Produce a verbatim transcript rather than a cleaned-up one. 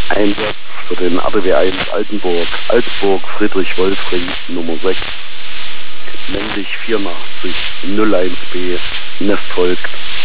Einsatz für den A D W eins Altenburg, Altenburg, Friedrich-Wolfring, Nummer sechs, männlich vierundachtzig, null eins B, Nest folgt.